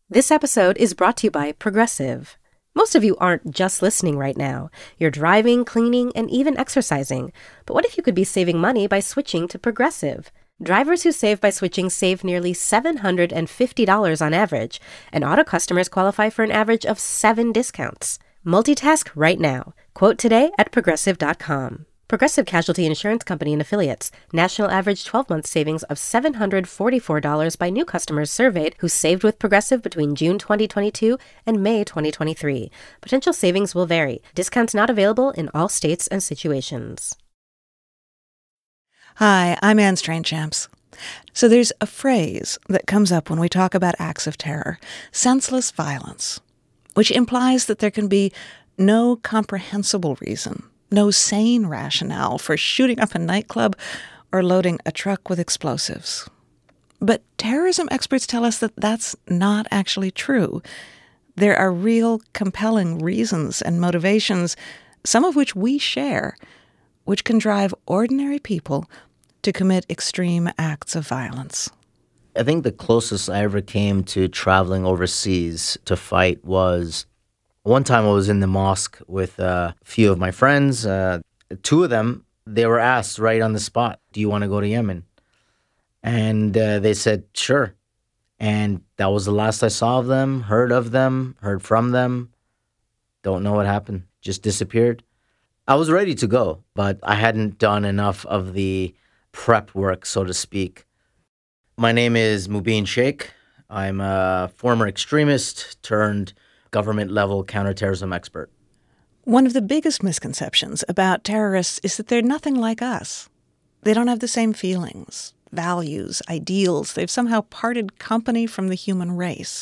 This episode is brought to you by Progressive. Most of you aren't just listening right now. You're driving, cleaning, and even exercising. But what if you could be saving money by switching to Progressive? Drivers who save by switching save nearly $750 on average, and auto customers qualify for an average of 7 discounts. Multitask right now. Quote today at Progressive.com. Progressive Casualty Insurance Company and Affiliates. National average 12-month savings of $744 by new customers surveyed who saved with Progressive between June 2022 and May 2023. Potential savings will vary. Discounts not available in all states and situations. Hi, I'm Anne Strainchamps. So there's a phrase that comes up when we talk about acts of terror, senseless violence, which implies that there can be no comprehensible reason, no sane rationale for shooting up a nightclub or loading a truck with explosives. But terrorism experts tell us that that's not actually true. There are real, compelling reasons and motivations, some of which we share, which can drive ordinary people to commit extreme acts of violence. I think the closest I ever came to traveling overseas to fight was one time I was in the mosque with a few of my friends. 2 of them, they were asked right on the spot, do you want to go to Yemen? And they said, sure. And that was the last I saw of them, heard from them. Don't know what happened, just disappeared. I was ready to go, but I hadn't done enough of the prep work, so to speak. My name is Mubin Sheikh. I'm a former extremist turned government-level counterterrorism expert. One of the biggest misconceptions about terrorists is that they're nothing like us. They don't have the same feelings, values, ideals. They've somehow parted company from the human race.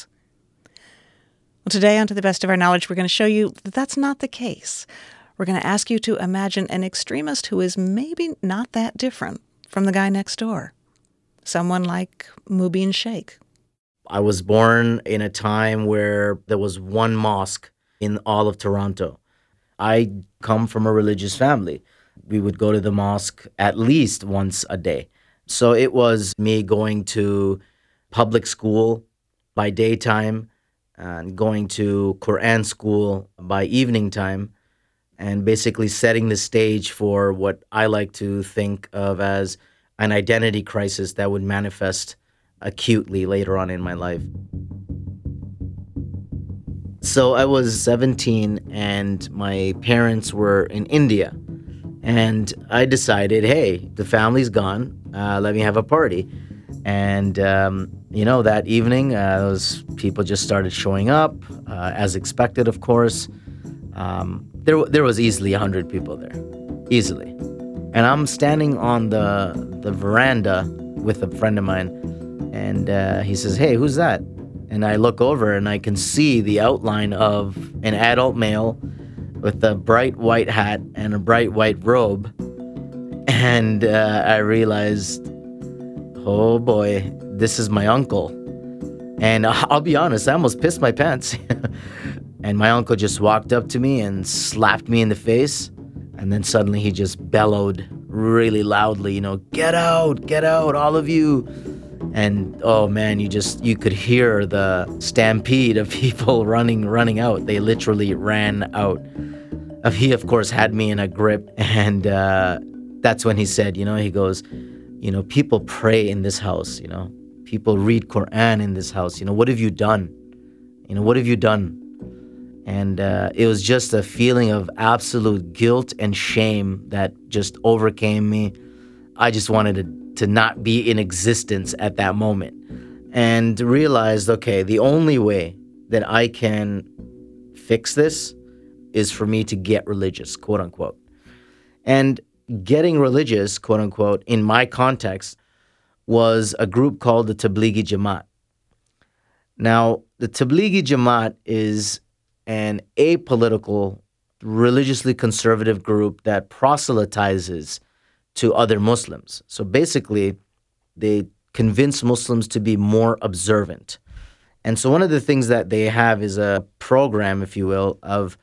Well, today, on To the Best of Our Knowledge, we're going to show you that that's not the case. We're going to ask you to imagine an extremist who is maybe not that different from the guy next door. Someone like Mubin Sheikh. I was born in a time where there was one mosque in all of Toronto. I come from a religious family. We would go to the mosque at least once a day. So it was me going to public school by daytime and going to Quran school by evening time and basically setting the stage for what I like to think of as an identity crisis that would manifest acutely later on in my life. So I was 17 and my parents were in India. And I decided, hey, the family's gone. Let me have a party. And, that evening, those people just started showing up, as expected, of course. There was easily 100 people there, easily. And I'm standing on the veranda with a friend of mine. And he says, hey, who's that? And I look over and I can see the outline of an adult male with a bright white hat and a bright white robe. And I realized, oh boy, this is my uncle. And I'll be honest, I almost pissed my pants. And my uncle just walked up to me and slapped me in the face. And then suddenly he just bellowed really loudly, get out, all of you. And oh man, you could hear the stampede of people running out. They literally ran out. He, of course, had me in a grip. And that's when he said, he goes, people pray in this house, people read Quran in this house. What have you done? What have you done? And it was just a feeling of absolute guilt and shame that just overcame me. I just wanted to not be in existence at that moment and realized, okay, the only way that I can fix this is for me to get religious, quote unquote. And getting religious, quote unquote, in my context was a group called the Tablighi Jamaat. Now, the Tablighi Jamaat is an apolitical, religiously conservative group that proselytizes to other Muslims. So basically, they convince Muslims to be more observant. And so one of the things that they have is a program, if you will, of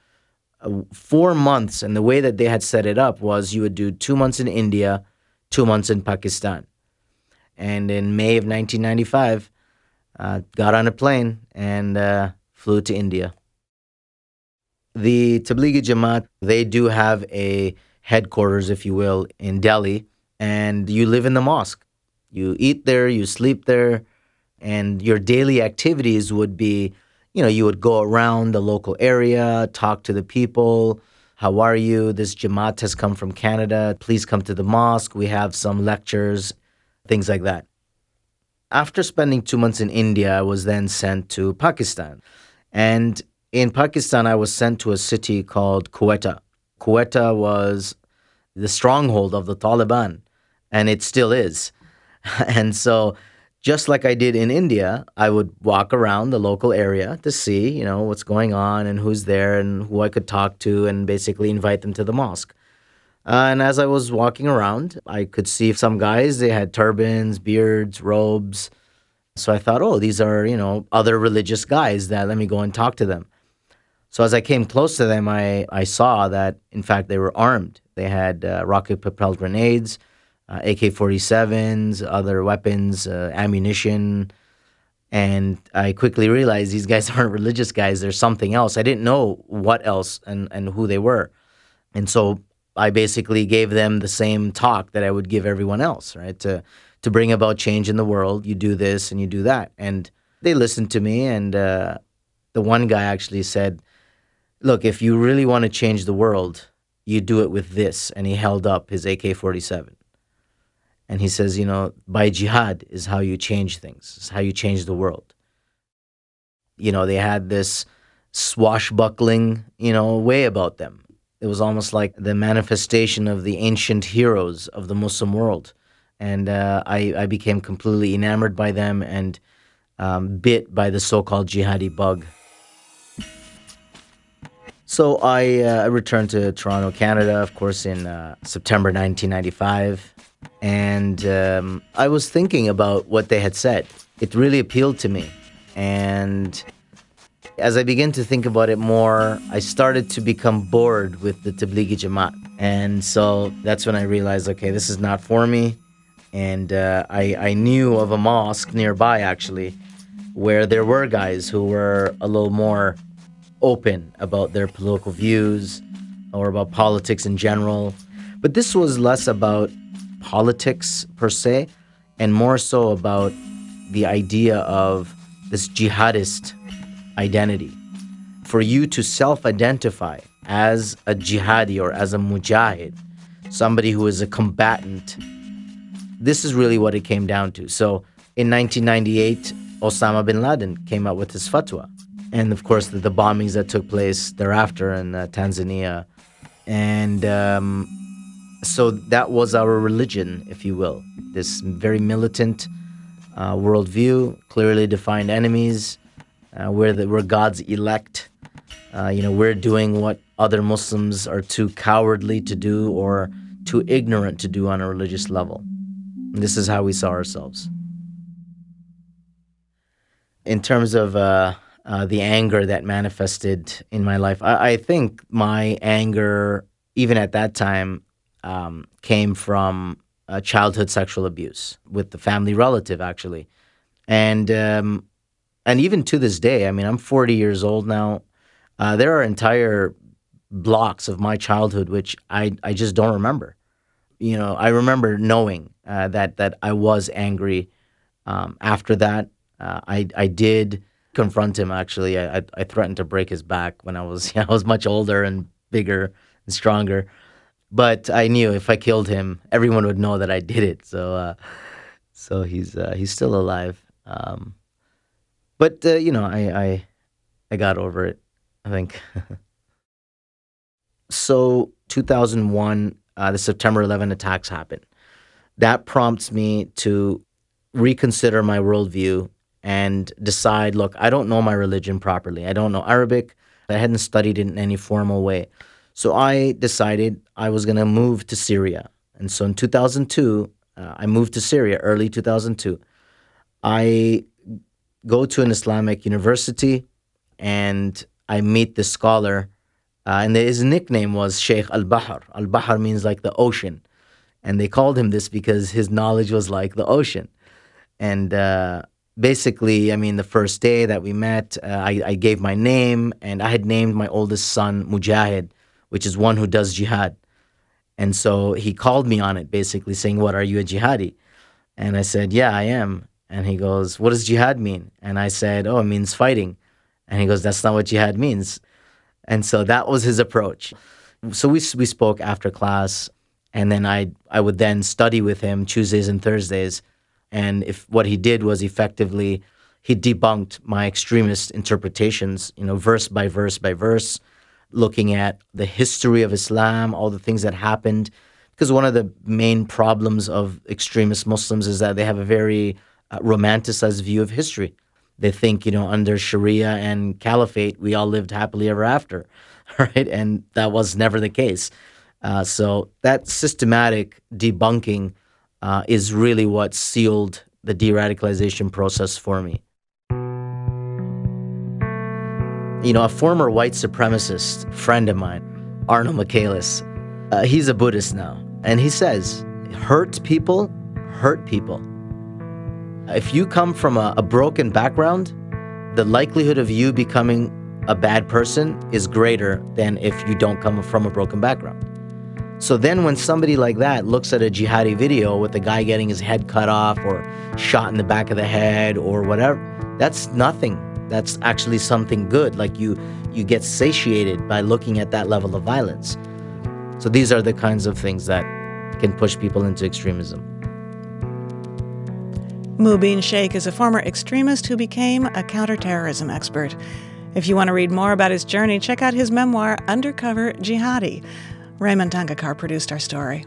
4 months. And the way that they had set it up was you would do 2 months in India, 2 months in Pakistan. And in May of 1995, got on a plane and flew to India. The Tablighi Jamaat, they do have a headquarters, if you will, in Delhi, and you live in the mosque. You eat there, you sleep there, and your daily activities would be, you would go around the local area, talk to the people. How are you? This Jamaat has come from Canada. Please come to the mosque. We have some lectures, things like that. After spending 2 months in India, I was then sent to Pakistan. And in Pakistan, I was sent to a city called Quetta. Quetta was the stronghold of the Taliban, and it still is. And so, just like I did in India, I would walk around the local area to see, what's going on and who's there and who I could talk to and basically invite them to the mosque. And as I was walking around, I could see some guys, they had turbans, beards, robes. So I thought, oh, these are, other religious guys that let me go and talk to them. So as I came close to them, I saw that, in fact, they were armed. They had rocket-propelled grenades, AK-47s, other weapons, ammunition. And I quickly realized these guys aren't religious guys. They're something else. I didn't know what else and who they were. And so I basically gave them the same talk that I would give everyone else, right? To bring about change in the world, you do this and you do that. And they listened to me. And the one guy actually said, look, if you really want to change the world, you do it with this. And he held up his AK-47. And he says, by jihad is how you change things. It's how you change the world. They had this swashbuckling, way about them. It was almost like the manifestation of the ancient heroes of the Muslim world. And I became completely enamored by them and bit by the so-called jihadi bug. So I returned to Toronto, Canada, of course, in September 1995. And I was thinking about what they had said. It really appealed to me. And as I began to think about it more, I started to become bored with the Tablighi Jamaat. And so that's when I realized, okay, this is not for me. And I knew of a mosque nearby, actually, where there were guys who were a little more open about their political views or about politics in general. But this was less about politics per se, and more so about the idea of this jihadist identity. For you to self-identify as a jihadi or as a mujahid, somebody who is a combatant, this is really what it came down to. So in 1998, Osama bin Laden came out with his fatwa. And of course, the bombings that took place thereafter in Tanzania. And so that was our religion, if you will. This very militant worldview, clearly defined enemies. We're God's elect. We're doing what other Muslims are too cowardly to do or too ignorant to do on a religious level. And this is how we saw ourselves. In terms of the anger that manifested in my life, I think my anger, even at that time, came from childhood sexual abuse with the family relative, actually. And even to this day, I'm 40 years old now. There are entire blocks of my childhood which I just don't remember. I remember knowing that I was angry. After that, I did confront him, actually. I threatened to break his back when I was much older and bigger and stronger. But I knew if I killed him, everyone would know that I did it. So he's still alive. But I got over it, I think. So 2001, the September 11 attacks happened. That prompts me to reconsider my worldview and decide, look, I don't know my religion properly. I don't know Arabic. I hadn't studied it in any formal way. So I decided I was going to move to Syria. And so in 2002, I moved to Syria, early 2002. I go to an Islamic university and I meet this scholar. And his nickname was Sheikh Al-Bahr. Al-Bahr means like the ocean. And they called him this because his knowledge was like the ocean. And basically, I mean, the first day that we met, I gave my name, and I had named my oldest son Mujahid, which is one who does jihad. And so he called me on it, basically saying, "What, are you a jihadi?" And I said, "Yeah, I am." And he goes, "What does jihad mean?" And I said, "Oh, it means fighting." And he goes, "That's not what jihad means." And so that was his approach. So we spoke after class, and then I would then study with him Tuesdays and Thursdays. And if what he did was effectively, he debunked my extremist interpretations, verse by verse by verse, looking at the history of Islam, all the things that happened. Because one of the main problems of extremist Muslims is that they have a very romanticized view of history. They think, under Sharia and Caliphate, we all lived happily ever after, right? And that was never the case. So that systematic debunking is really what sealed the de-radicalization process for me. A former white supremacist friend of mine, Arno Michaelis, he's a Buddhist now, and he says, hurt people hurt people. If you come from a broken background, the likelihood of you becoming a bad person is greater than if you don't come from a broken background. So then when somebody like that looks at a jihadi video with a guy getting his head cut off or shot in the back of the head or whatever, that's nothing. That's actually something good. Like you get satiated by looking at that level of violence. So these are the kinds of things that can push people into extremism. Mubin Sheikh is a former extremist who became a counterterrorism expert. If you want to read more about his journey, check out his memoir, Undercover Jihadi. Raymond Tangakar produced our story.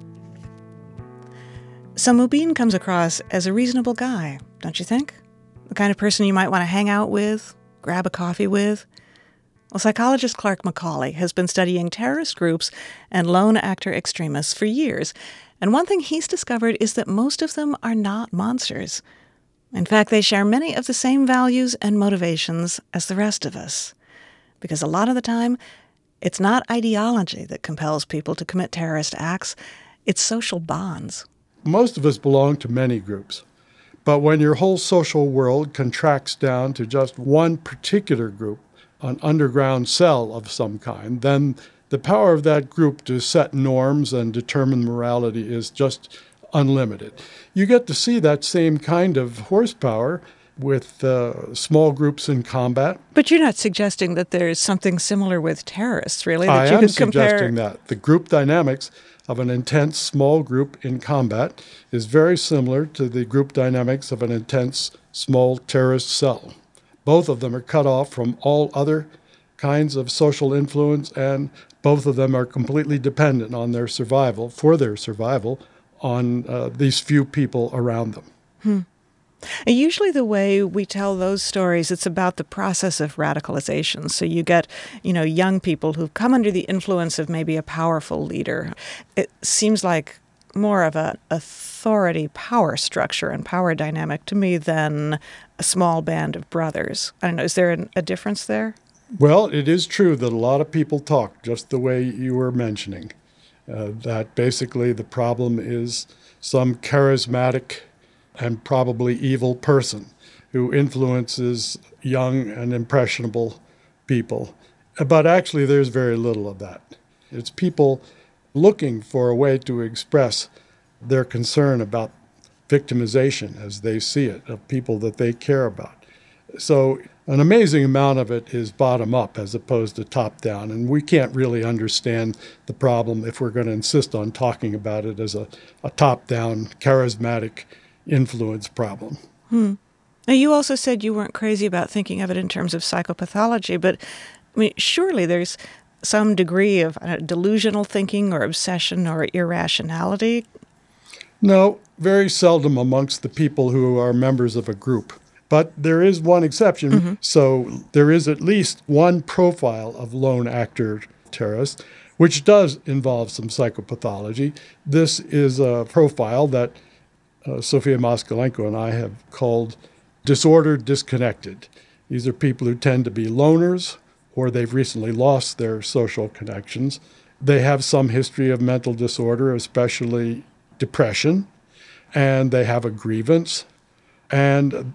So Mubin comes across as a reasonable guy, don't you think? The kind of person you might want to hang out with, grab a coffee with. Well, psychologist Clark McCauley has been studying terrorist groups and lone actor extremists for years, and one thing he's discovered is that most of them are not monsters. In fact, they share many of the same values and motivations as the rest of us. Because a lot of the time, it's not ideology that compels people to commit terrorist acts, it's social bonds. Most of us belong to many groups. But when your whole social world contracts down to just one particular group, an underground cell of some kind, then the power of that group to set norms and determine morality is just unlimited. You get to see that same kind of horsepower with small groups in combat. But you're not suggesting that there's something similar with terrorists, really? I That you am could suggesting that. The group dynamics of an intense small group in combat is very similar to the group dynamics of an intense small terrorist cell. Both of them are cut off from all other kinds of social influence, and both of them are completely dependent on their survival, on these few people around them. Usually the way we tell those stories, it's about the process of radicalization. So you get, young people who've come under the influence of maybe a powerful leader. It seems like more of an authority power structure and power dynamic to me than a small band of brothers. I don't know, is there a difference there? Well, it is true that a lot of people talk just the way you were mentioning, that basically the problem is some charismatic and probably evil person who influences young and impressionable people. But actually, there's very little of that. It's people looking for a way to express their concern about victimization as they see it, of people that they care about. So an amazing amount of it is bottom up as opposed to top down. And we can't really understand the problem if we're going to insist on talking about it as a top down, charismatic influence problem. Now, you also said you weren't crazy about thinking of it in terms of psychopathology, but surely there's some degree of delusional thinking or obsession or irrationality. No, very seldom amongst the people who are members of a group. But there is one exception. Mm-hmm. So there is at least one profile of lone actor terrorists, which does involve some psychopathology. This is a profile that Sofia Moskalenko and I have called disordered disconnected. These are people who tend to be loners, or they've recently lost their social connections. They have some history of mental disorder, especially depression, and they have a grievance. And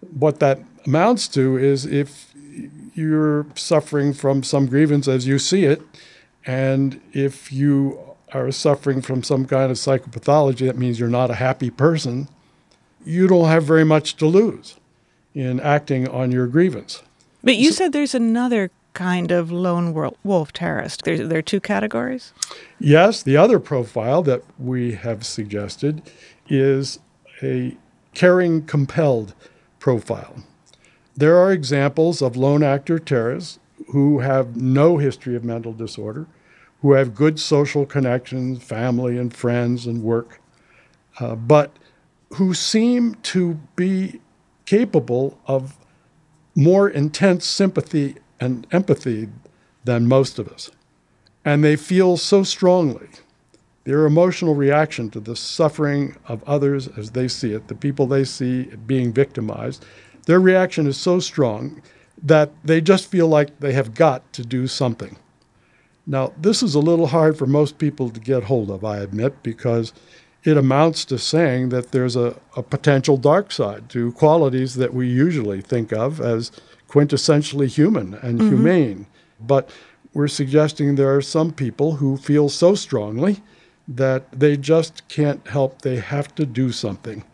what that amounts to is if you're suffering from some grievance as you see it, and if you are suffering from some kind of psychopathology, that means you're not a happy person, you don't have very much to lose in acting on your grievance. But you said there's another kind of lone wolf terrorist. There are two categories? Yes, the other profile that we have suggested is a caring compelled profile. There are examples of lone actor terrorists who have no history of mental disorder, who have good social connections, family and friends and work, but who seem to be capable of more intense sympathy and empathy than most of us. And they feel so strongly their emotional reaction to the suffering of others as they see it, the people they see being victimized, their reaction is so strong that they just feel like they have got to do something. Now, this is a little hard for most people to get hold of, I admit, because it amounts to saying that there's a potential dark side to qualities that we usually think of as quintessentially human and humane. But we're suggesting there are some people who feel so strongly that they just can't help. They have to do something.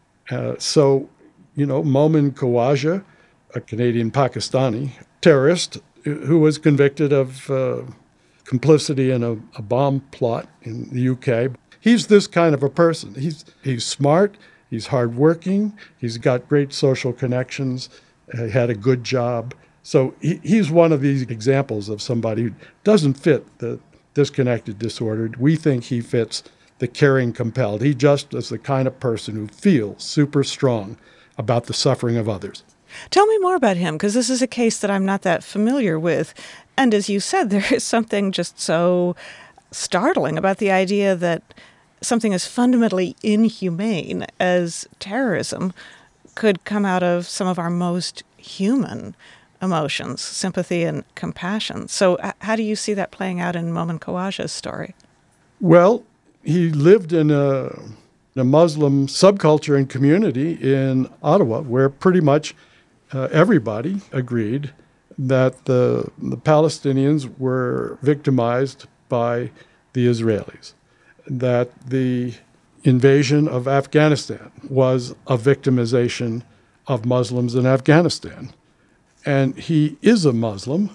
So, Momin Khawaja, a Canadian-Pakistani terrorist who was convicted of complicity in a bomb plot in the UK, he's this kind of a person. He's smart, he's hardworking, he's got great social connections, he had a good job. So he's one of these examples of somebody who doesn't fit the disconnected disorder. We think he fits the caring compelled. He just is the kind of person who feels super strong about the suffering of others. Tell me more about him, because this is a case that I'm not that familiar with. And as you said, there is something just so startling about the idea that something as fundamentally inhumane as terrorism could come out of some of our most human emotions, sympathy and compassion. So how do you see that playing out in Momin Khawaja's story? Well, he lived in a Muslim subculture and community in Ottawa where pretty much everybody agreed that the Palestinians were victimized by the Israelis, that the invasion of Afghanistan was a victimization of Muslims in Afghanistan. And he is a Muslim,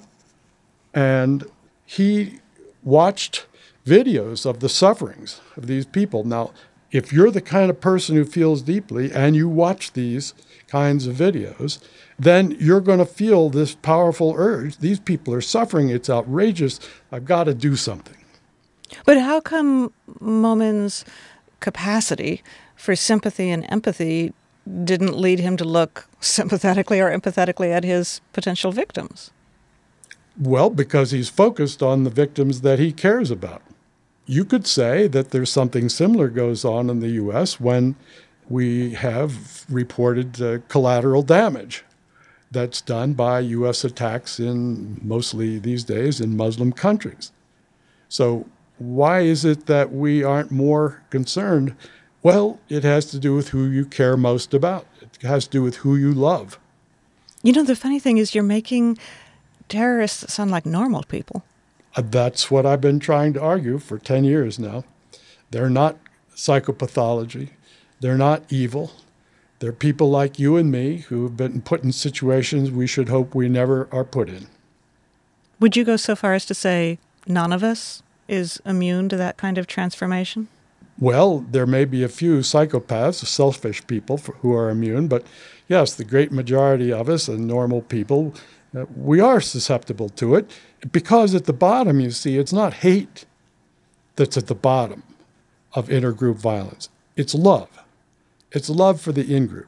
and he watched videos of the sufferings of these people. Now, if you're the kind of person who feels deeply and you watch these kinds of videos, then you're going to feel this powerful urge. These people are suffering. It's outrageous. I've got to do something. But how come Momin's capacity for sympathy and empathy didn't lead him to look sympathetically or empathetically at his potential victims? Well, because he's focused on the victims that he cares about. You could say that there's something similar goes on in the U.S. when we have reported collateral damage that's done by U.S. attacks in mostly these days in Muslim countries. So why is it that we aren't more concerned? Well, it has to do with who you care most about. It has to do with who you love. The funny thing is you're making terrorists sound like normal people. That's what I've been trying to argue for 10 years now. They're not psychopathology. They're not evil. They're people like you and me who have been put in situations we should hope we never are put in. Would you go so far as to say none of us is immune to that kind of transformation? Well, there may be a few psychopaths, selfish people who are immune, but yes, the great majority of us and normal people, we are susceptible to it because at the bottom, you see, it's not hate that's at the bottom of intergroup violence. It's love. It's love for the in-group.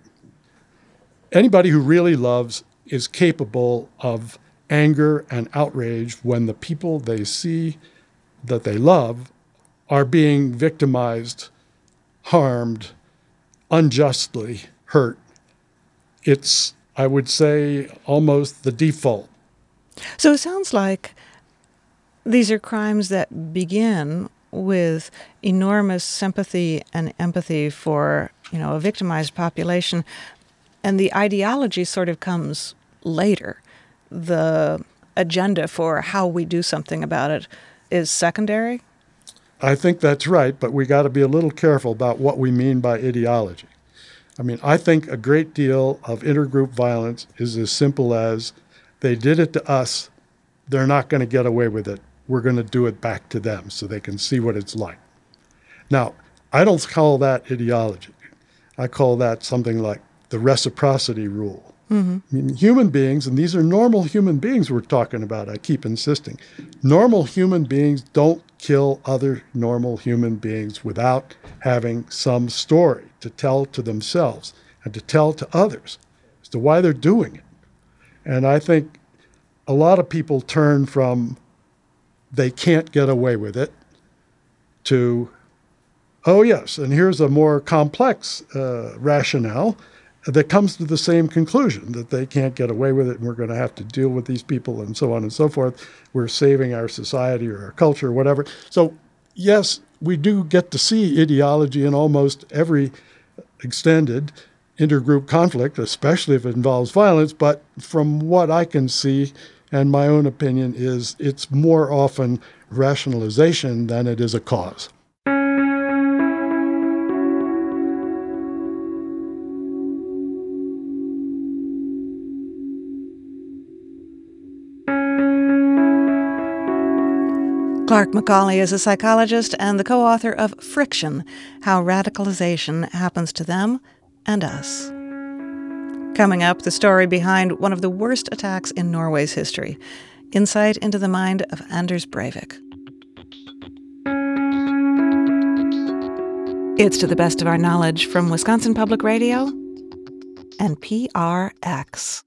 Anybody who really loves is capable of anger and outrage when the people they see that they love are being victimized, harmed, unjustly hurt. It's, I would say, almost the default. So it sounds like these are crimes that begin with enormous sympathy and empathy for, a victimized population, And the ideology sort of comes later. The agenda for how we do something about it is secondary? I think that's right, but we got to be a little careful about what we mean by ideology. I mean, I think a great deal of intergroup violence is as simple as they did it to us, they're not going to get away with it. We're going to do it back to them so they can see what it's like. Now, I don't call that ideology. I call that something like the reciprocity rule. Mm-hmm. I mean, human beings, and these are normal human beings we're talking about, I keep insisting. Normal human beings don't kill other normal human beings without having some story to tell to themselves and to tell to others as to why they're doing it. And I think a lot of people turn from they can't get away with it to, oh yes, and here's a more complex rationale that comes to the same conclusion, that they can't get away with it and we're going to have to deal with these people and so on and so forth. We're saving our society or our culture or whatever. So yes, we do get to see ideology in almost every extended intergroup conflict, especially if it involves violence. But from what I can see, and my own opinion is it's more often rationalization than it is a cause. Clark Macaulay is a psychologist and the co-author of Friction, How Radicalization Happens to Them and Us. Coming up, the story behind one of the worst attacks in Norway's history. Insight into the mind of Anders Breivik. It's To the Best of Our Knowledge from Wisconsin Public Radio and PRX.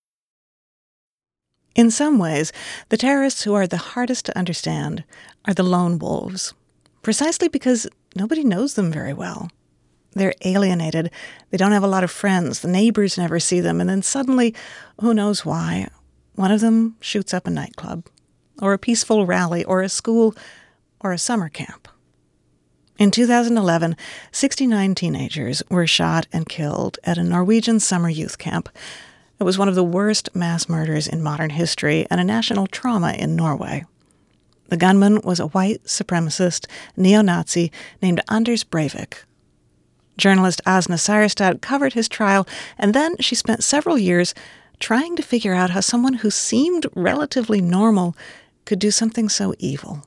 In some ways, the terrorists who are the hardest to understand are the lone wolves, precisely because nobody knows them very well. They're alienated. They don't have a lot of friends. The neighbors never see them. And then suddenly, who knows why, one of them shoots up a nightclub, or a peaceful rally, or a school, or a summer camp. In 2011, 69 teenagers were shot and killed at a Norwegian summer youth camp. It was one of the worst mass murders in modern history and a national trauma in Norway. The gunman was a white supremacist neo-Nazi named Anders Breivik. Journalist Asna Seierstad covered his trial, and then she spent several years trying to figure out how someone who seemed relatively normal could do something so evil.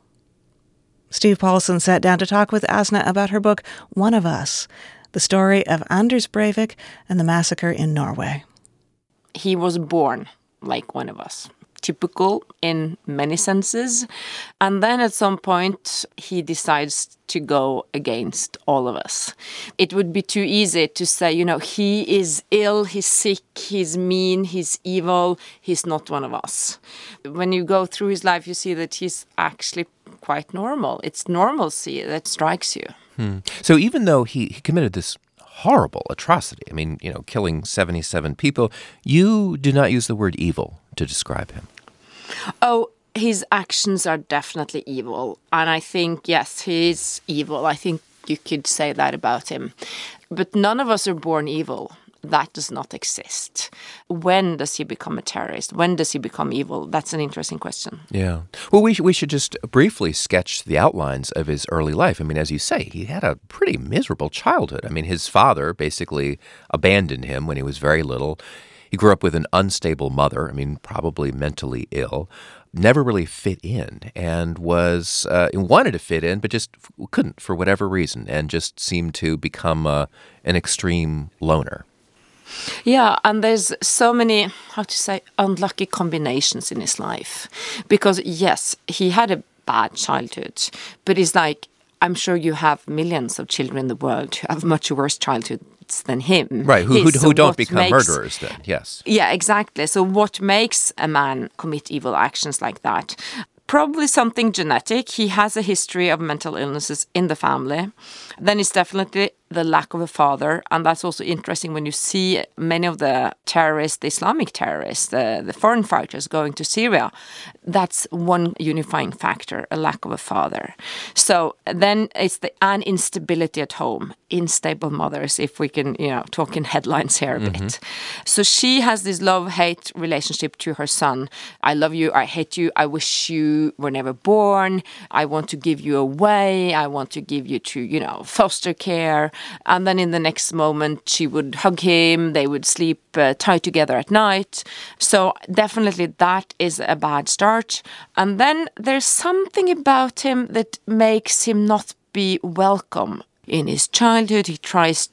Steve Paulson sat down to talk with Asna about her book, One of Us, the story of Anders Breivik and the massacre in Norway. He was born like one of us, typical in many senses. And then at some point, he decides to go against all of us. It would be too easy to say, he is ill, he's sick, he's mean, he's evil, he's not one of us. When you go through his life, you see that he's actually quite normal. It's normalcy that strikes you. So even though he committed this horrible atrocity, killing 77 people, you do not use the word evil to describe him. Oh, his actions are definitely evil. And I think, yes, he is evil. I think you could say that about him. But none of us are born evil. That does not exist. When does he become a terrorist? When does he become evil? That's an interesting question. Yeah. Well, we should just briefly sketch the outlines of his early life. As you say, he had a pretty miserable childhood. His father basically abandoned him when he was very little. He grew up with an unstable mother, probably mentally ill, never really fit in, and wanted to fit in, but just couldn't for whatever reason, and just seemed to become an extreme loner. Yeah, and there's so many, unlucky combinations in his life. Because, yes, he had a bad childhood, but it's like, I'm sure you have millions of children in the world who have much worse childhoods than him. Right, who don't become murderers then, yes. Yeah, exactly. So what makes a man commit evil actions like that? Probably something genetic. He has a history of mental illnesses in the family. Then it's definitely the lack of a father. And that's also interesting when you see many of the terrorists, the Islamic terrorists, the foreign fighters going to Syria. That's one unifying factor, a lack of a father. So then it's an instability at home, unstable mothers, if we can, talk in headlines here a bit. So she has this love-hate relationship to her son. I love you, I hate you, I wish you were never born, I want to give you away, I want to give you to, foster care. And then in the next moment, she would hug him, they would sleep tight together at night. So definitely that is a bad start. And then there's something about him that makes him not be welcome. In his childhood, he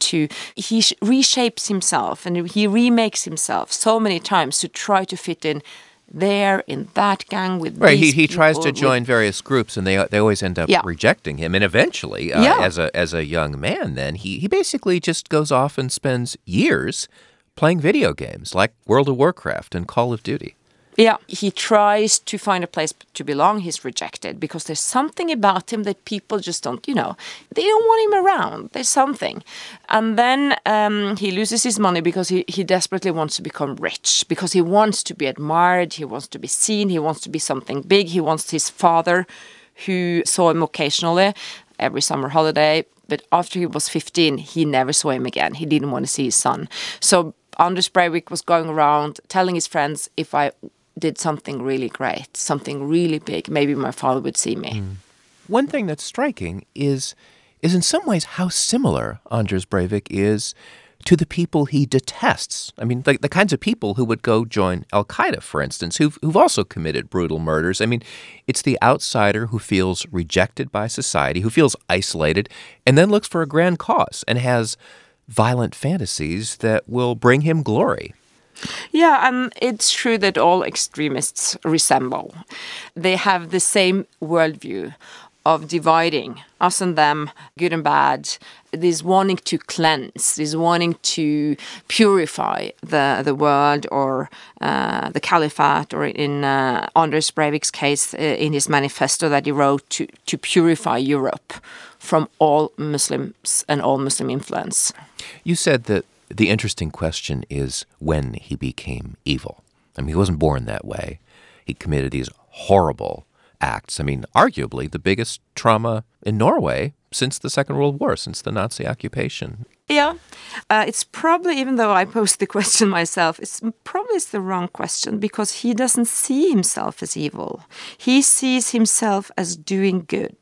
reshapes himself and he remakes himself so many times to try to fit in there, in that gang with right. These he tries to people, join various groups, and they always end up rejecting him. And eventually, as a young man, then he basically just goes off and spends years playing video games like World of Warcraft and Call of Duty. Yeah, he tries to find a place to belong. He's rejected because there's something about him that people just don't, they don't want him around. There's something. And then he loses his money because he desperately wants to become rich, because he wants to be admired, he wants to be seen, he wants to be something big. He wants his father, who saw him occasionally every summer holiday. But after he was 15, he never saw him again. He didn't want to see his son. So Anders Breivik was going around telling his friends, if I did something really great, something really big, maybe my father would see me. One thing that's striking is in some ways how similar Anders Breivik is to the people he detests. I mean, the kinds of people who would go join Al-Qaeda, for instance, who've also committed brutal murders. I mean, it's the outsider who feels rejected by society, who feels isolated, and then looks for a grand cause and has violent fantasies that will bring him glory. Yeah, and it's true that all extremists resemble. They have the same worldview of dividing us and them, good and bad, this wanting to cleanse, this wanting to purify the world or the caliphate, or in Anders Breivik's case, in his manifesto that he wrote to purify Europe from all Muslims and all Muslim influence. You said that the interesting question is when he became evil. I mean, he wasn't born that way. He committed these horrible acts. I mean, arguably the biggest trauma in Norway since the Second World War, since the Nazi occupation. Yeah, it's probably, even though I posed the question myself, it's the wrong question, because he doesn't see himself as evil. He sees himself as doing good,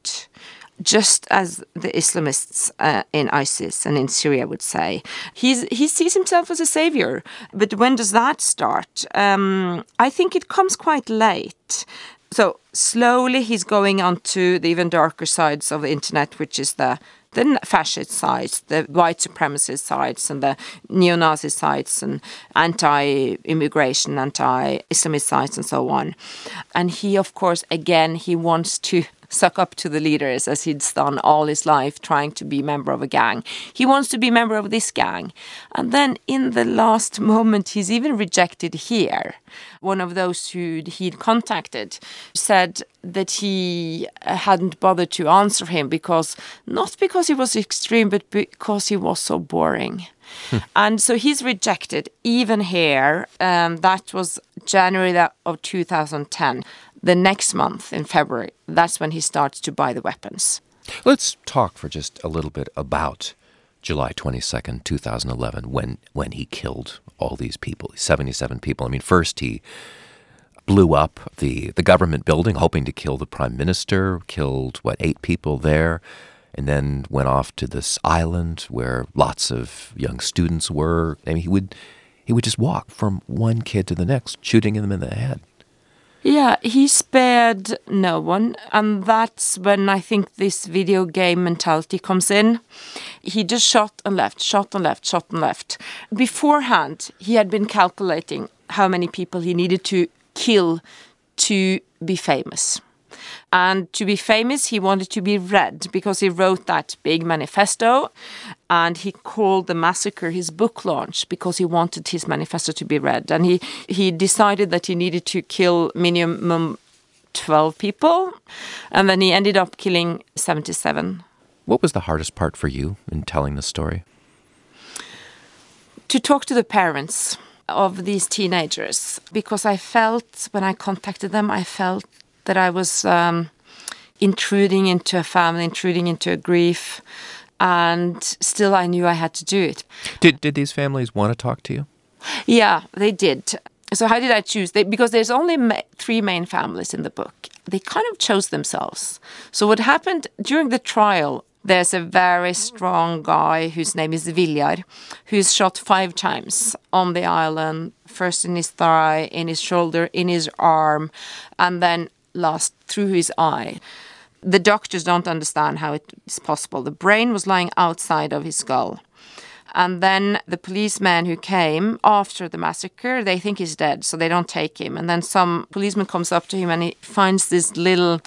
just as the Islamists in ISIS and in Syria would say. He sees himself as a savior. But when does that start? I think it comes quite late. So slowly he's going onto the even darker sides of the internet, which is the fascist sides, the white supremacist sides, and the neo-Nazi sides, and anti-immigration, anti-Islamist sides, and so on. And he, of course, again, he wants to suck up to the leaders, as he's done all his life, trying to be a member of a gang. He wants to be a member of this gang. And then in the last moment, he's even rejected here. One of those who he'd contacted said that he hadn't bothered to answer him not because he was extreme, but because he was so boring. And so he's rejected even here. That was January of 2010. The next month, in February, that's when he starts to buy the weapons. Let's talk for just a little bit about July 22nd, 2011, when he killed all these people, 77 people. I mean, first he blew up the government building, hoping to kill the prime minister, killed, 8 people there, and then went off to this island where lots of young students were. I mean, he would just walk from one kid to the next, shooting them in the head. Yeah, he spared no one, and that's when I think this video game mentality comes in. He just shot and left, shot and left, shot and left. Beforehand, he had been calculating how many people he needed to kill to be famous. And to be famous, he wanted to be read, because he wrote that big manifesto, and he called the massacre his book launch because he wanted his manifesto to be read. And he decided that he needed to kill minimum 12 people, and then he ended up killing 77. What was the hardest part for you in telling the story? To talk to the parents of these teenagers, because I felt, when I contacted them, I felt that I was intruding into a family, intruding into a grief, and still I knew I had to do it. Did these families want to talk to you? Yeah, they did. So how did I choose? Because there's only three main families in the book. They kind of chose themselves. So what happened during the trial, there's a very strong guy whose name is Viljar, who's shot 5 times on the island, first in his thigh, in his shoulder, in his arm, and then last through his eye. The doctors don't understand how it is possible. The brain was lying outside of his skull. And then the policeman who came after the massacre, they think he's dead, so they don't take him. And then some policeman comes up to him and he finds this little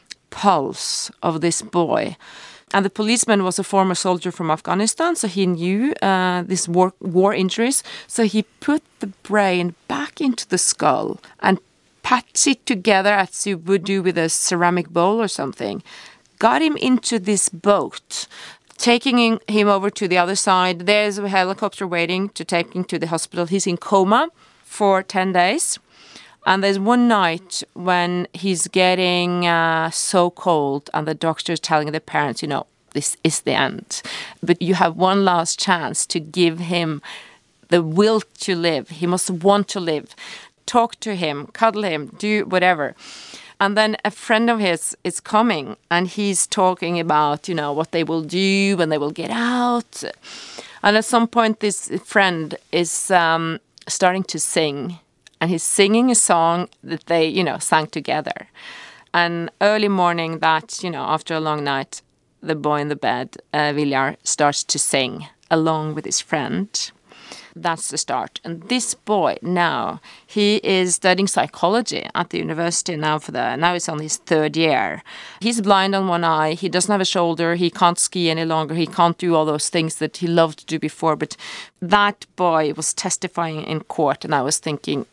pulse of this boy. And the policeman was a former soldier from Afghanistan, so he knew these war injuries. So he put the brain back into the skull and pats it together as you would do with a ceramic bowl or something. Got him into this boat, taking him over to the other side. There's a helicopter waiting to take him to the hospital. He's in coma for 10 days. And there's one night when he's getting so cold and the doctor's telling the parents, this is the end. But you have one last chance to give him the will to live. He must want to live. Talk to him, cuddle him, do whatever. And then a friend of his is coming and he's talking about, what they will do when they will get out. And at some point, this friend is starting to sing. And he's singing a song that they, sang together. And early morning that, after a long night, the boy in the bed, Viljar, starts to sing along with his friend. That's the start. And this boy now, he is studying psychology at the university now now he's on his 3rd year. He's blind on one eye. He doesn't have a shoulder. He can't ski any longer. He can't do all those things that he loved to do before. But that boy was testifying in court. And I was thinking,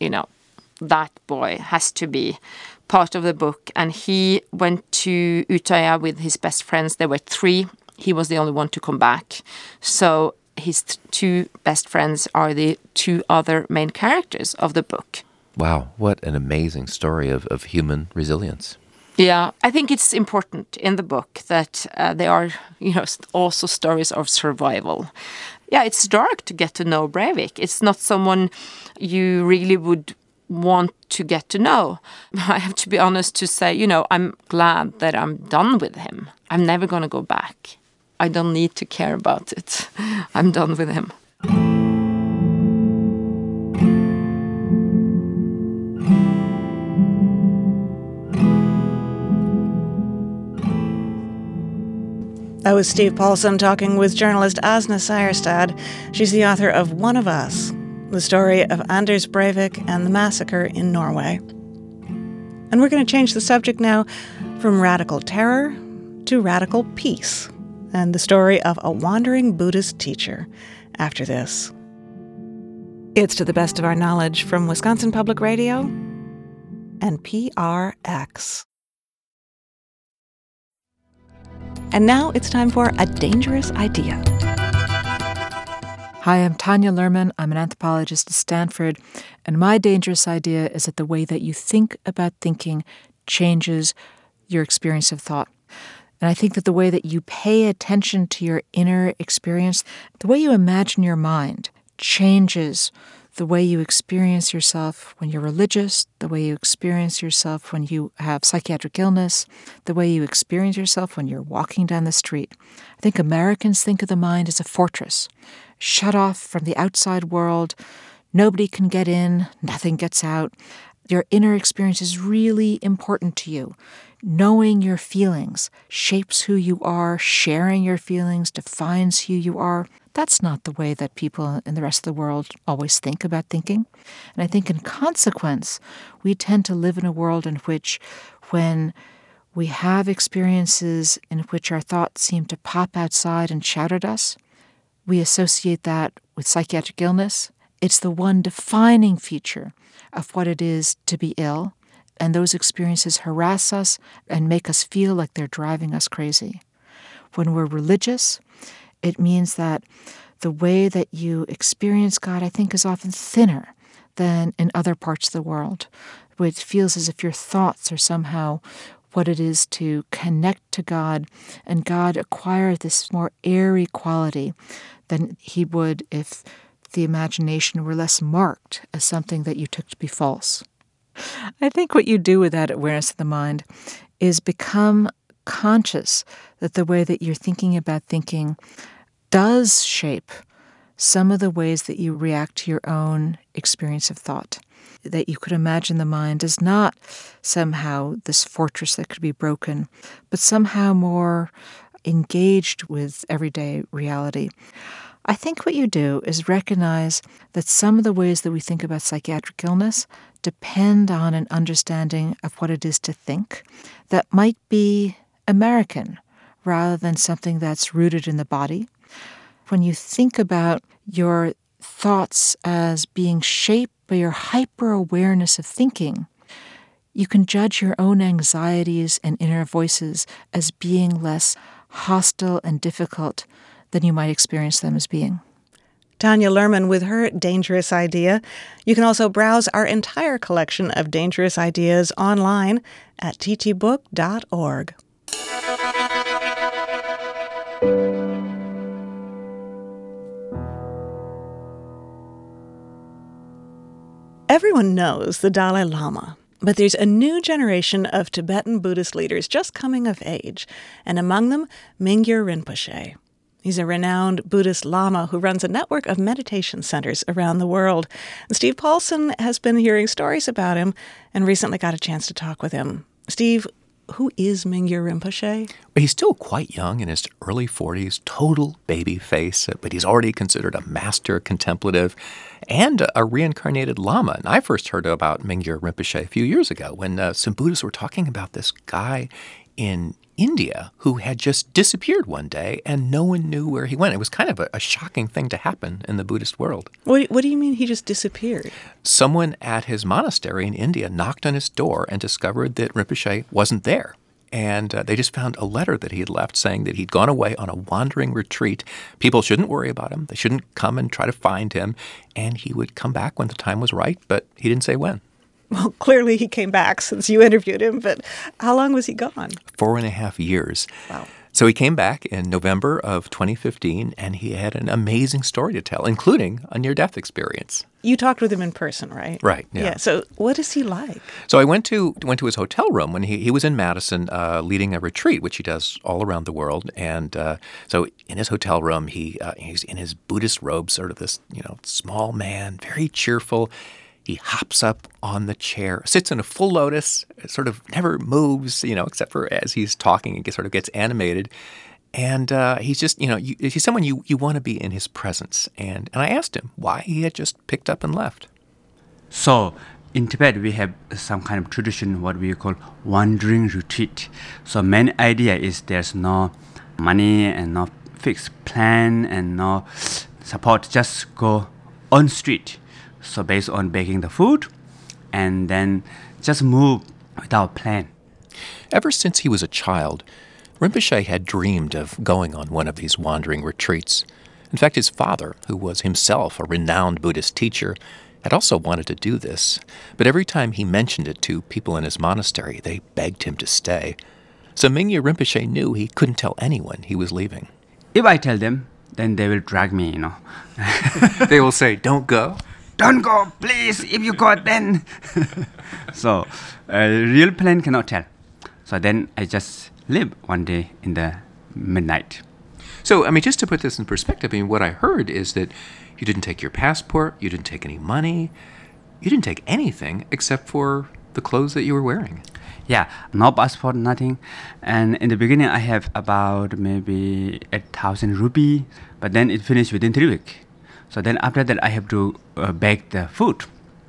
that boy has to be part of the book. And he went to Utøya with his best friends. There were 3. He was the only one to come back. So his 2 best friends are the 2 other main characters of the book. Wow, what an amazing story of human resilience. Yeah, I think it's important in the book that there are, also stories of survival. Yeah, it's dark to get to know Breivik. It's not someone you really would want to get to know. I have to be honest to say, I'm glad that I'm done with him. I'm never going to go back. I don't need to care about it. I'm done with him. That was Steve Paulson talking with journalist Asna Seierstad. She's the author of One of Us, the story of Anders Breivik and the massacre in Norway. And we're going to change the subject now from radical terror to radical peace, and the story of a wandering Buddhist teacher after this. It's To the Best of Our Knowledge from Wisconsin Public Radio and PRX. And now it's time for A Dangerous Idea. Hi, I'm Tanya Lerman. I'm an anthropologist at Stanford, and my dangerous idea is that the way that you think about thinking changes your experience of thought. And I think that the way that you pay attention to your inner experience, the way you imagine your mind, changes the way you experience yourself when you're religious, the way you experience yourself when you have psychiatric illness, the way you experience yourself when you're walking down the street. I think Americans think of the mind as a fortress, shut off from the outside world. Nobody can get in, nothing gets out. Your inner experience is really important to you. Knowing your feelings shapes who you are. Sharing your feelings defines who you are. That's not the way that people in the rest of the world always think about thinking. And I think in consequence, we tend to live in a world in which when we have experiences in which our thoughts seem to pop outside and shout at us, we associate that with psychiatric illness. It's the one defining feature of what it is to be ill. And those experiences harass us and make us feel like they're driving us crazy. when we're religious, it means that the way that you experience God, I think, is often thinner than in other parts of the world. It feels as if your thoughts are somehow what it is to connect to God, and God acquire this more airy quality than he would if the imagination were less marked as something that you took to be false. I think what you do with that awareness of the mind is become conscious that the way that you're thinking about thinking does shape some of the ways that you react to your own experience of thought. That you could imagine the mind as not somehow this fortress that could be broken, but somehow more engaged with everyday reality. I think what you do is recognize that some of the ways that we think about psychiatric illness depend on an understanding of what it is to think that might be American rather than something that's rooted in the body. When you think about your thoughts as being shaped by your hyper-awareness of thinking, you can judge your own anxieties and inner voices as being less hostile and difficult than you might experience them as being. Tanya Luhrmann with her Dangerous Idea. You can also browse our entire collection of dangerous ideas online at ttbook.org. Everyone knows the Dalai Lama, but there's a new generation of Tibetan Buddhist leaders just coming of age, and among them, Mingyur Rinpoche. He's a renowned Buddhist Lama who runs a network of meditation centers around the world. And Steve Paulson has been hearing stories about him and recently got a chance to talk with him. Steve, who is Mingyur Rinpoche? He's still quite young, in his early 40s, total baby face, but he's already considered a master contemplative and a reincarnated Lama. And I first heard about Mingyur Rinpoche a few years ago when some Buddhists were talking about this guy in India who had just disappeared one day and no one knew where he went. It was kind of a shocking thing to happen in the Buddhist world. What do you mean he just disappeared? Someone at his monastery in India knocked on his door and discovered that Rinpoche wasn't there. And they just found a letter that he had left saying that he'd gone away on a wandering retreat. People shouldn't worry about him. They shouldn't come and try to find him. And he would come back when the time was right, but he didn't say when. Well, clearly he came back since you interviewed him, but how long was he gone? 4.5 years. Wow. So he came back in November of 2015, and he had an amazing story to tell, including a near-death experience. You talked with him in person, right? Right, yeah. So what is he like? So I went to his hotel room when he was in Madison leading a retreat, which he does all around the world. And so in his hotel room, he's in his Buddhist robe, sort of this small man, very cheerful. He hops up on the chair, sits in a full lotus, sort of never moves, except for as he's talking and sort of gets animated. And he's just, he's someone you want to be in his presence. And I asked him why he had just picked up and left. So in Tibet, we have some kind of tradition, what we call wandering retreat. So main idea is there's no money and no fixed plan and no support, just go on street. So based on baking the food and then just move without plan. Ever since he was a child, Rinpoche had dreamed of going on one of these wandering retreats. In fact, his father, who was himself a renowned Buddhist teacher, had also wanted to do this. But every time he mentioned it to people in his monastery, they begged him to stay. So Mingyur Rinpoche knew he couldn't tell anyone he was leaving. If I tell them, then they will drag me, They will say, don't go. Don't go, please. If you go, then. So, real plan cannot tell. So then I just live one day in the midnight. So, just to put this in perspective, what I heard is that you didn't take your passport, you didn't take any money, you didn't take anything except for the clothes that you were wearing. Yeah, no passport, nothing. And in the beginning, I have about maybe 8,000 rupee, but then it finished within 3 weeks. So then after that, I have to bake the food.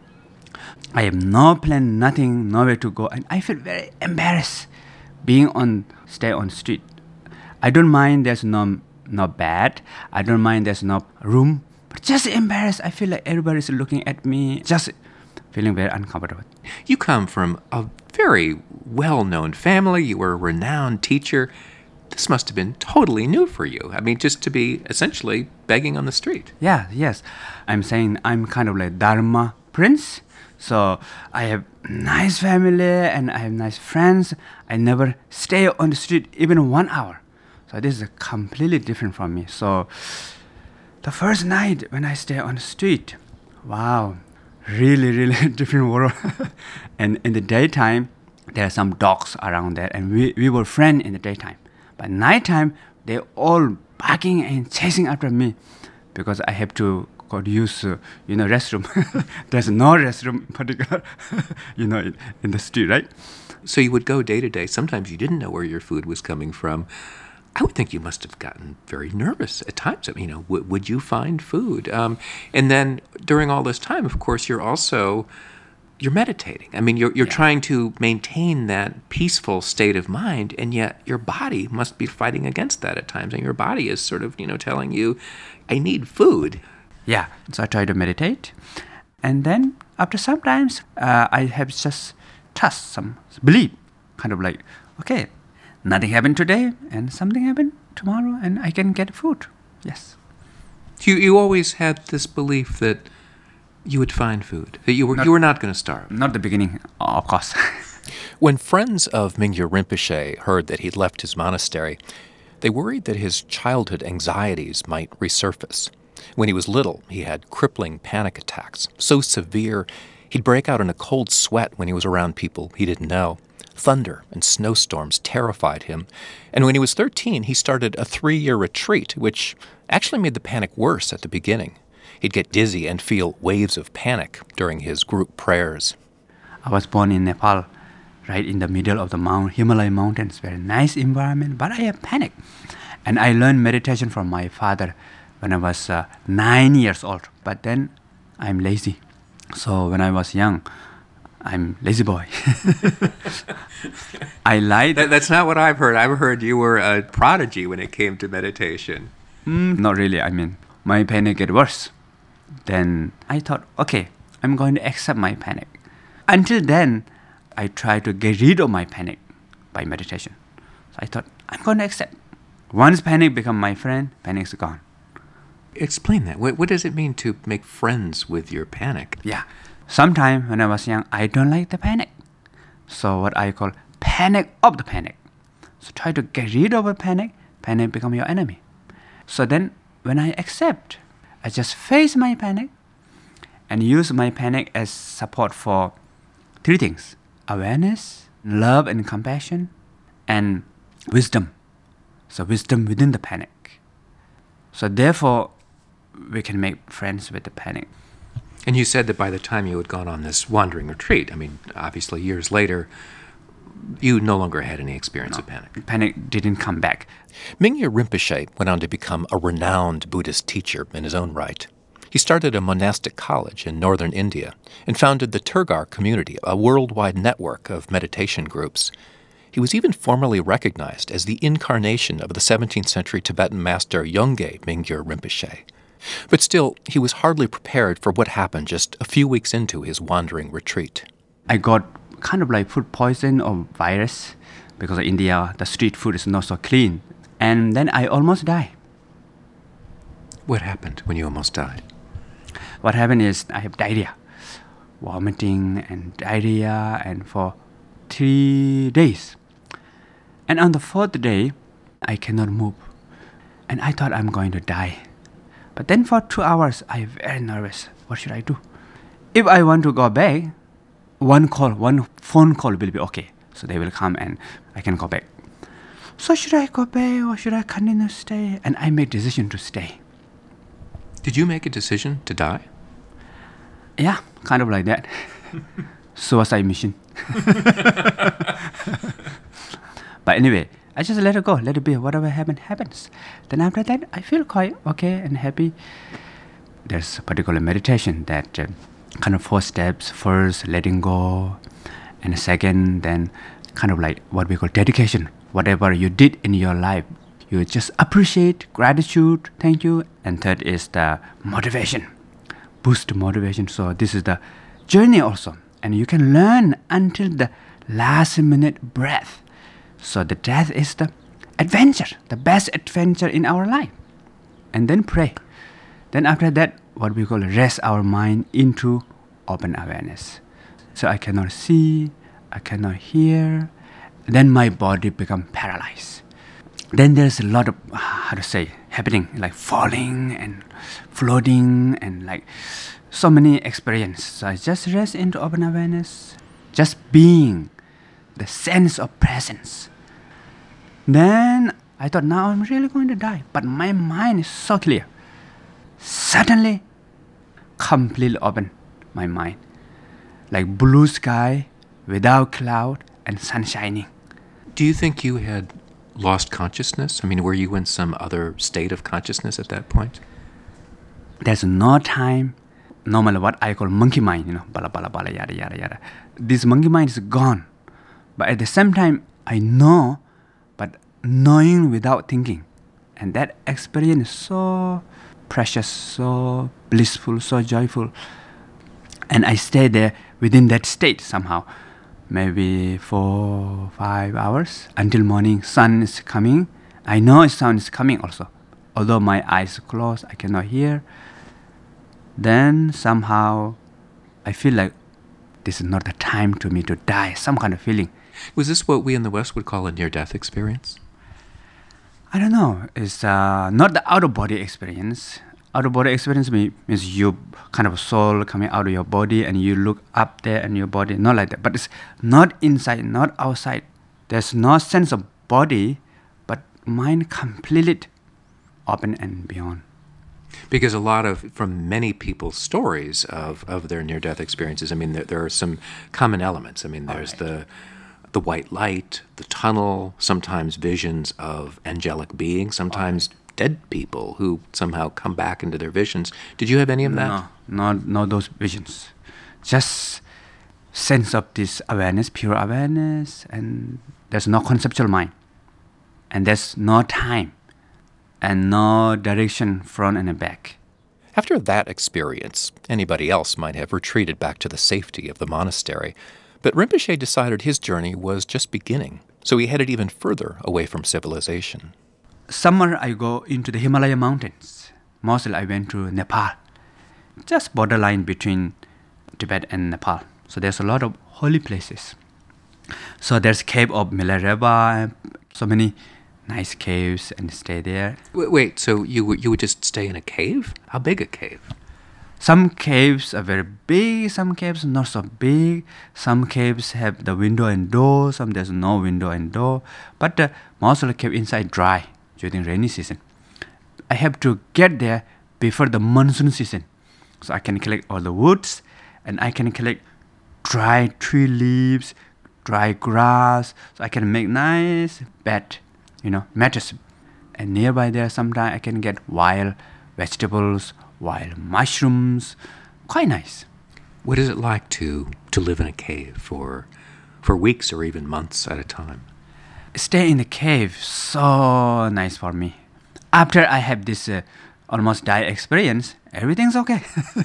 I have no plan, nothing, nowhere to go. And I feel very embarrassed stay on street. I don't mind there's no bed. I don't mind there's no room. But just embarrassed. I feel like everybody's looking at me. Just feeling very uncomfortable. You come from a very well-known family. You were a renowned teacher. The this must have been totally new for you. I mean, just to be essentially begging on the street. Yeah, yes. I'm saying I'm kind of like Dharma prince. So I have nice family and I have nice friends. I never stay on the street even 1 hour. So this is completely different from me. So the first night when I stay on the street, wow, really, really different world. And in the daytime, there are some dogs around there, and we were friends in the daytime. But nighttime, they all barking and chasing after me because I have to go to use, restroom. There's no restroom in particular, in the street, right? So you would go day to day. Sometimes you didn't know where your food was coming from. I would think you must have gotten very nervous at times. Would you find food? And then during all this time, of course, you're meditating. I mean, you're trying to maintain that peaceful state of mind, and yet your body must be fighting against that at times. And your body is sort of, telling you, I need food. Yeah, so I try to meditate. And then after some times, I have just trust, some belief, kind of like, okay, nothing happened today and something happened tomorrow and I can get food. Yes. You always had this belief that you would find food, that you were not going to starve. Not the beginning, of course. When friends of Mingyur Rinpoche heard that he'd left his monastery, they worried that his childhood anxieties might resurface. When he was little, he had crippling panic attacks, so severe he'd break out in a cold sweat when he was around people he didn't know. Thunder and snowstorms terrified him, and when he was 13, he started a 3-year retreat, which actually made the panic worse at the beginning. He'd get dizzy and feel waves of panic during his group prayers. I was born in Nepal, right in the middle of the Himalaya mountains, very nice environment, but I have panic. And I learned meditation from my father when I was 9 years old, but then I'm lazy. So when I was young, I'm lazy boy. I lied. That's not what I've heard. I've heard you were a prodigy when it came to meditation. Not really. I mean, my panic get worse. Then I thought, okay, I'm going to accept my panic. Until then, I tried to get rid of my panic by meditation. So I thought, I'm going to accept. Once panic become my friend, panic's gone. Explain that. What does it mean to make friends with your panic? Yeah. Sometime when I was young, I don't like the panic. So what I call panic of the panic. So try to get rid of a panic become your enemy. So then when I accept, I just face my panic and use my panic as support for 3 things: awareness, love and compassion, and wisdom. So wisdom within the panic. So therefore, we can make friends with the panic. And you said that by the time you had gone on this wandering retreat, I mean, obviously years later, you no longer had any experience of panic. Panic didn't come back. Mingyur Rinpoche went on to become a renowned Buddhist teacher in his own right. He started a monastic college in northern India and founded the Turgar community, a worldwide network of meditation groups. He was even formally recognized as the incarnation of the 17th century Tibetan master Yongey Mingyur Rinpoche. But still, he was hardly prepared for what happened just a few weeks into his wandering retreat. I got kind of like food poison or virus because in India, the street food is not so clean. And then I almost died. What happened when you almost died? What happened is I have diarrhea, vomiting and diarrhea, and for 3 days. And on the 4th day, I cannot move. And I thought I'm going to die. But then for 2 hours, I am very nervous. What should I do? If I want to go back, one phone call will be okay. So they will come and I can go back. So should I go back or should I continue to stay? And I made decision to stay. Did you make a decision to die? Yeah, kind of like that. Suicide mission. But anyway, I just let it go, let it be. Whatever happens. Then after that, I feel quite okay and happy. There's a particular meditation that kind of 4 steps. First, letting go. And second, then kind of like what we call dedication. Whatever you did in your life, you just appreciate, gratitude, thank you. And third is the motivation. Boost motivation. So this is the journey also. And you can learn until the last minute breath. So the death is the adventure, the best adventure in our life. And then pray. Then after that, what we call rest our mind into open awareness. So I cannot see, I cannot hear. Then my body become paralyzed. Then there's a lot of, happening, like falling and floating and like so many experiences. So I just rest into open awareness, just being, the sense of presence. Then I thought, now I'm really going to die. But my mind is so clear. Suddenly, completely open my mind. Like blue sky without cloud and sun shining. Do you think you had lost consciousness? I mean, were you in some other state of consciousness at that point? There's no time. Normally what I call monkey mind, bala bala bala, yada yada yada. This monkey mind is gone. But at the same time, I know, but knowing without thinking. And that experience is so precious, so blissful, so joyful. And I stay there within that state somehow. Maybe 4-5 hours until morning sun is coming. I know sun is coming also. Although my eyes are closed, I cannot hear. Then somehow I feel like this is not the time to me to die, some kind of feeling. Was this what we in the West would call a near-death experience? I don't know. It's not the out-of-body experience. Out-of-body experience means you kind of soul coming out of your body and you look up there and your body, not like that. But it's not inside, not outside. There's no sense of body, but mind completely open and beyond. Because from many people's stories of their near-death experiences, I mean, there are some common elements. I mean, there's the white light, the tunnel, sometimes visions of angelic beings, sometimes dead people who somehow come back into their visions. Did you have any of that? No, not those visions. Just sense of this awareness, pure awareness, and there's no conceptual mind. And there's no time and no direction front and back. After that experience, anybody else might have retreated back to the safety of the monastery. But Rinpoche decided his journey was just beginning, so he headed even further away from civilization. Summer, I go into the Himalaya mountains. Mostly I went to Nepal, just borderline between Tibet and Nepal. So there's a lot of holy places. So there's cave of Milarepa, so many nice caves, and stay there. Wait, so you would just stay in a cave? How big a cave? Some caves are very big, some caves not so big. Some caves have the window and door, some there's no window and door. But most of the cave inside dry during rainy season. I have to get there before the monsoon season. So I can collect all the woods and I can collect dry tree leaves, dry grass. So I can make nice bed, mattress. And nearby there sometimes I can get wild vegetables, wild mushrooms. Quite nice. What is it like to live in a cave for weeks or even months at a time? Stay in the cave, so nice for me. After I have this almost die experience, everything's okay.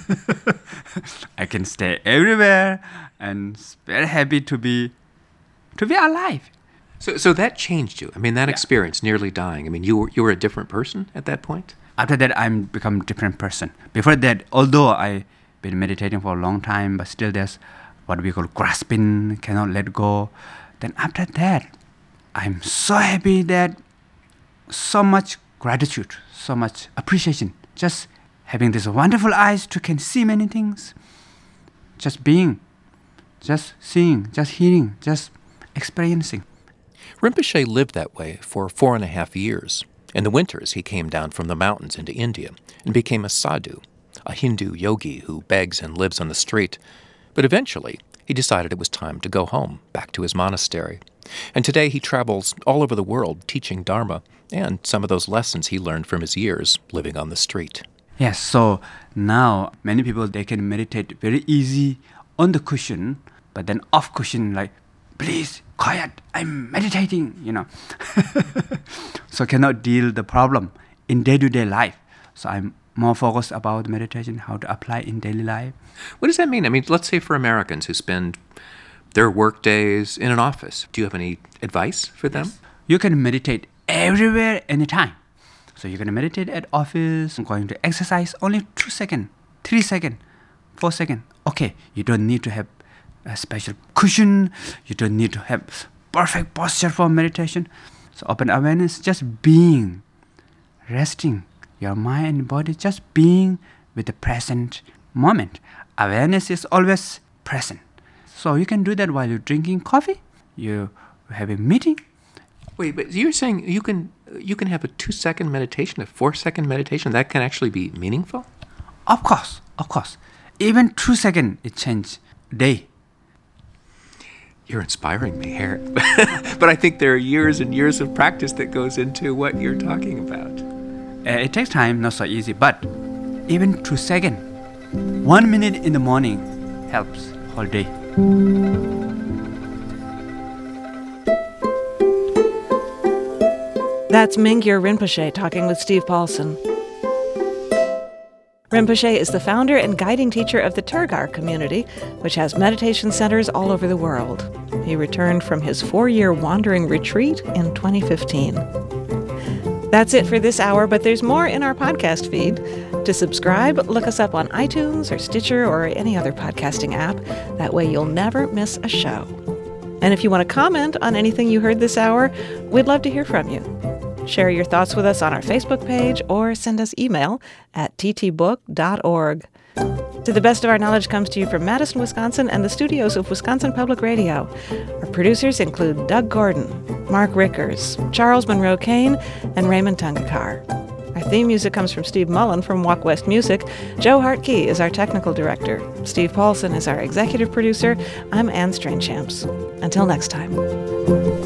I can stay everywhere and very happy to be alive. So that changed you. I mean, that experience, nearly dying. I mean, you were a different person at that point? After that, I'm become a different person. Before that, although I've been meditating for a long time, but still there's what we call grasping, cannot let go. Then after that, I'm so happy that so much gratitude, so much appreciation. Just having these wonderful eyes to can see many things. Just being, just seeing, just hearing, just experiencing. Rinpoche lived that way for 4.5 years. In the winters, he came down from the mountains into India and became a sadhu, a Hindu yogi who begs and lives on the street. But eventually, he decided it was time to go home, back to his monastery. And today he travels all over the world teaching Dharma and some of those lessons he learned from his years living on the street. Yes, so now many people, they can meditate very easy on the cushion, but then off cushion, like, please, quiet, I'm meditating, So cannot deal the problem in day-to-day life. So I'm more focused about meditation, how to apply in daily life. What does that mean? I mean, let's say for Americans who spend their work days in an office, do you have any advice for them? You can meditate everywhere, anytime. So you're going to meditate at office, going to exercise, only 2 seconds, 3 seconds, 4 seconds. Okay, you don't need to have a special cushion. You don't need to have perfect posture for meditation. So open awareness, just being, resting your mind and body, just being with the present moment. Awareness is always present. So you can do that while you're drinking coffee, you have a meeting. Wait, but you're saying you can have a 2-second meditation, a 4-second meditation, that can actually be meaningful? Of course. Even 2 seconds, it changes day. You're inspiring me, Harry. But I think there are years and years of practice that goes into what you're talking about. It takes time, not so easy, but even 2 seconds, 1 minute in the morning helps whole day. That's Mingyur Rinpoche talking with Steve Paulson. Rinpoche is the founder and guiding teacher of the Turgar community, which has meditation centers all over the world. He returned from his 4-year wandering retreat in 2015. That's it for this hour, but there's more in our podcast feed. To subscribe, look us up on iTunes or Stitcher or any other podcasting app. That way you'll never miss a show. And if you want to comment on anything you heard this hour, we'd love to hear from you. Share your thoughts with us on our Facebook page or send us email at ttbook.org. To the Best of Our Knowledge comes to you from Madison, Wisconsin and the studios of Wisconsin Public Radio. Our producers include Doug Gordon, Mark Rickers, Charles Monroe Kane, and Raymond Tungakar. Our theme music comes from Steve Mullen from Walk West Music. Joe Hartke is our technical director. Steve Paulson is our executive producer. I'm Anne Strainchamps. Until next time.